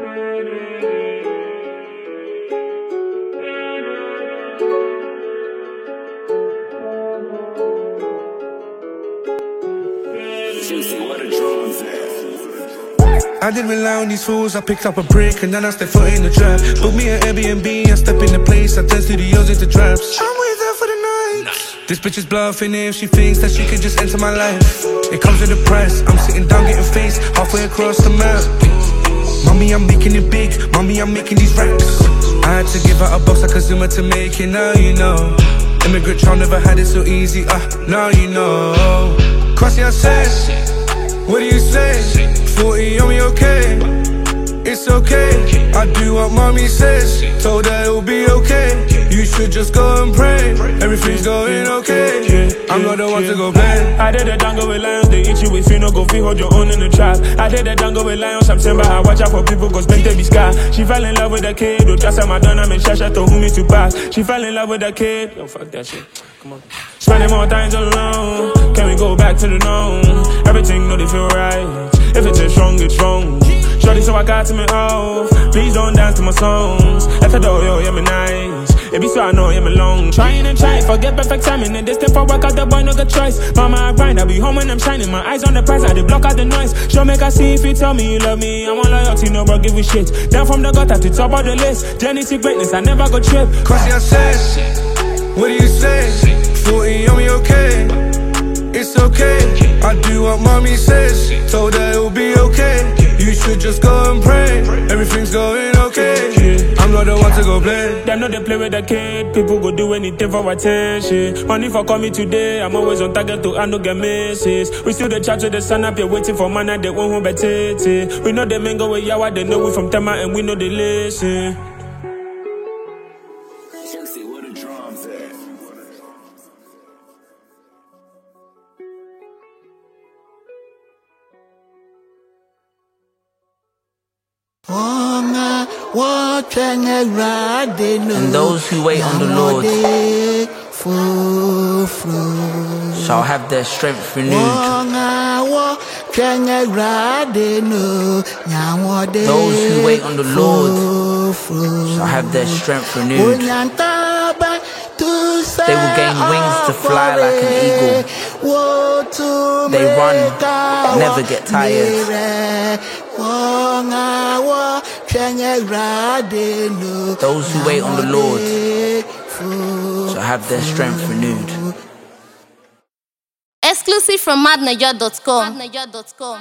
I didn't rely on these fools, I picked up a brick and then I stepped foot in the trap. Book me an Airbnb, I step in the place, I turn studios into traps. I'm with her for the night. This bitch is bluffing if she thinks that she could just enter my life. It comes with a price, I'm sitting down getting faced, halfway across the map. Mommy, I'm making it big, mommy, I'm making these racks. I had to give her a box like a Zuma to make it, now you know. Immigrant child never had it so easy, now you know. Crossy, I said, what do you say? 40 on me, okay? It's okay. I do what mommy says. Told her it'll be okay. You should just go and pray. Everything's going okay. I'm not the one to go play. I did the dango with lions, they eat you if you no go free, hold your own in the trap. I did the dango with lions, September, I watch out for people cause make they be sky. She fell in love with the kid, who just at Madonna, make Shasha to whom me to pass. She fell in love with the kid, yo fuck that shit, come on. Spending more times alone, can we go back to the known? Everything know they feel right, if it's wrong, it's wrong. Shorty, so I got to me off. Please don't dance to my songs. Let the door, yo, yeah, me nice. It be so I know, yeah, me long. Trying and trying, forget perfect timing. And this step for work out, the boy, no good choice. Mama, I grind, I be home when I'm shining. My eyes on the prize, I they block out the noise. Show make I see if you tell me you love me. I want loyalty, no bro, give a shit. Down from the gutter to top of the list. Journey to greatness, I never go trip. Crossy, I said, what do you say? 40 on me, okay? It's okay. I do what mommy says. Told her it'll be okay. You should just go and pray. Everything's going okay. I'm not the one to go play. Them know they play with the kid. People go do anything for attention. Money for call me today. I'm always on target to handle get misses. We still the chat to the sun up here waiting for man at the one who better. We know they men go with Yawa. They know we from Tama and we know they listen. And those who wait on the Lord shall have their strength renewed. Those who wait on the Lord shall have their strength renewed. They will gain wings to fly like an eagle. They run, never get tired. Those who wait on the Lord shall have their strength renewed. Exclusive from madnaja.com.